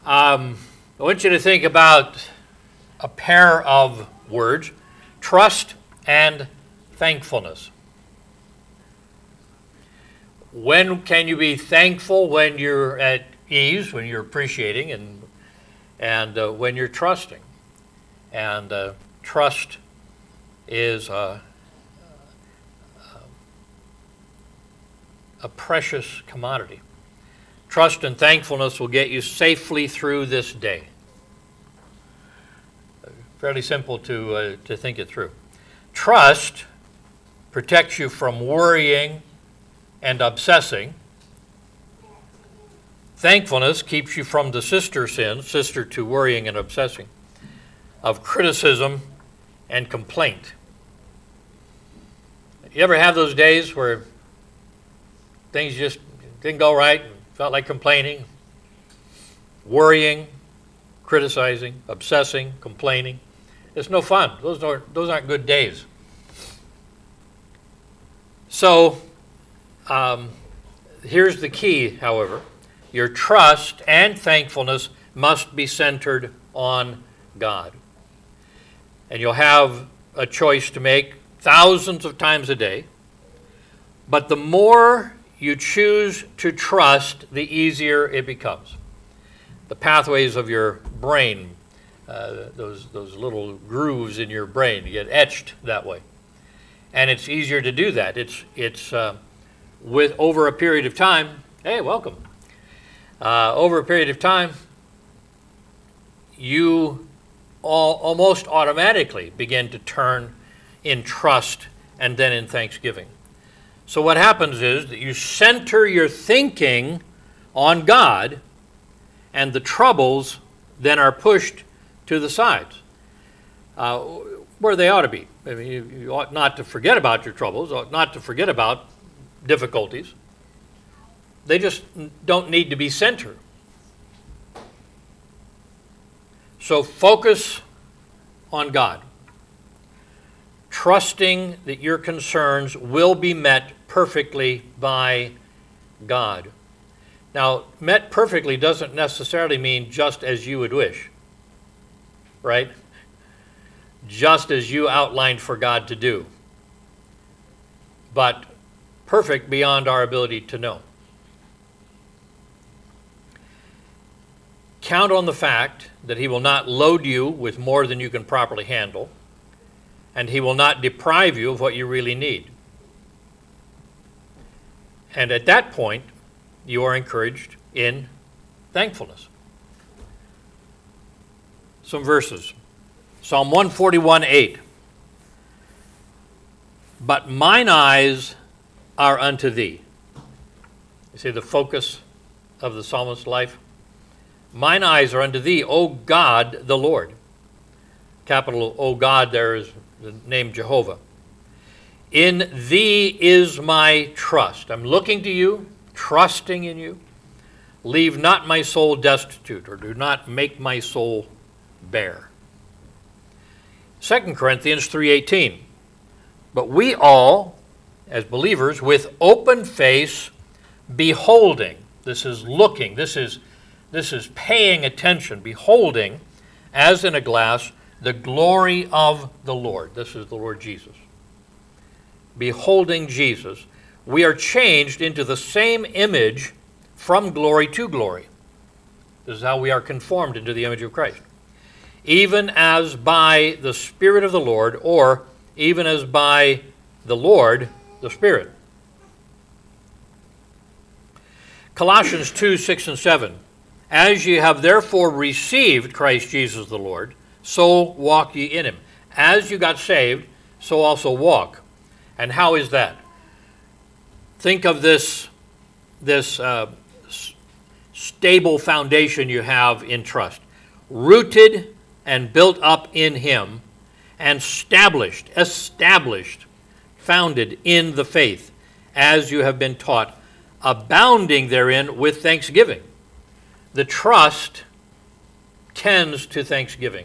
I want you to think about a pair of words, trust and thankfulness. When can you be thankful? When you're at ease, when you're appreciating, and when you're trusting. And trust is a precious commodity. Trust and thankfulness will get you safely through this day. Fairly simple to think it through. Trust protects you from worrying and obsessing. Thankfulness keeps you from the sister sin, sister to worrying and obsessing, of criticism and complaint. You ever have those days where things just didn't go right, felt like complaining, worrying, criticizing, obsessing, complaining? It's no fun. Those aren't good days. So, here's the key, however. Your trust and thankfulness must be centered on God. And you'll have a choice to make thousands of times a day. But the more you choose to trust, the easier it becomes. The pathways of your brain, those little grooves in your brain, get etched that way. And it's easier to do that. It's with over a period of time. Hey, welcome. Over a period of time, you almost automatically begin to turn in trust and then in thanksgiving. So what happens is that you center your thinking on God, and the troubles then are pushed to the sides, where they ought to be. I mean, you ought not to forget about your troubles, ought not to forget about difficulties. They just don't need to be centered. So focus on God, trusting that your concerns will be met perfectly by God. Now, met perfectly doesn't necessarily mean just as you would wish, right? Just as you outlined for God to do, but perfect beyond our ability to know. Count on the fact that He will not load you with more than you can properly handle, and He will not deprive you of what you really need. And at that point, you are encouraged in thankfulness. Some verses. Psalm 141:8. But mine eyes are unto thee. You see the focus of the psalmist's life? Mine eyes are unto thee, O God the Lord. Capital O God, there is the name Jehovah. In thee is my trust. I'm looking to you, trusting in you. Leave not my soul destitute, or do not make my soul bare. 2 Corinthians 3:18. But we all, as believers, with open face, beholding. This is looking. This is paying attention, beholding, as in a glass, the glory of the Lord. This is the Lord Jesus. Beholding Jesus, we are changed into the same image from glory to glory. This is how we are conformed into the image of Christ. Even as by the Spirit of the Lord, or even as by the Lord, the Spirit. Colossians 2:6 and 7. As ye have therefore received Christ Jesus the Lord, so walk ye in him. As you got saved, so also walk. And how is that? Think of this stable foundation you have in trust. Rooted and built up in him, and established, founded in the faith, as you have been taught, abounding therein with thanksgiving. The trust tends to thanksgiving.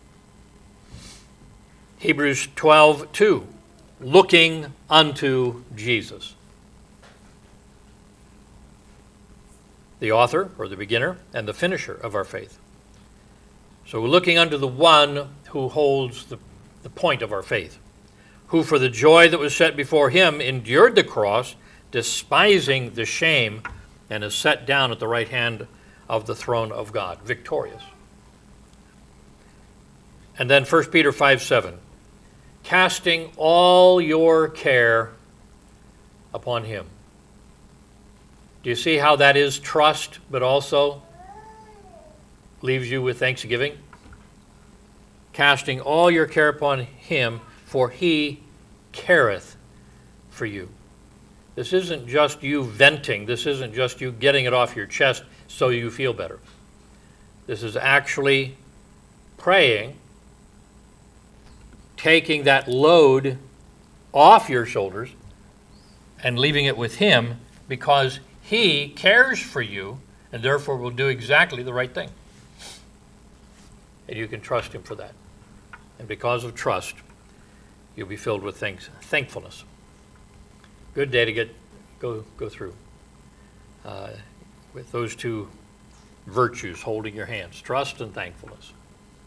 Hebrews 12:2, looking unto Jesus. the author or the beginner and the finisher of our faith. So we're looking unto the one who holds the point of our faith, who for the joy that was set before him endured the cross, despising the shame, and is set down at the right hand of the throne of God, victorious. And then 1 Peter 5:7, casting all your care upon him. Do you see how that is trust, but also leaves you with thanksgiving? Casting all your care upon him, for he careth for you. This isn't just you venting. This isn't just you getting it off your chest so you feel better. This is actually praying, taking that load off your shoulders and leaving it with him, because he cares for you and therefore will do exactly the right thing. And you can trust him for that. And because of trust, you'll be filled with thankfulness. Good day to go through with those two virtues holding your hands, trust and thankfulness.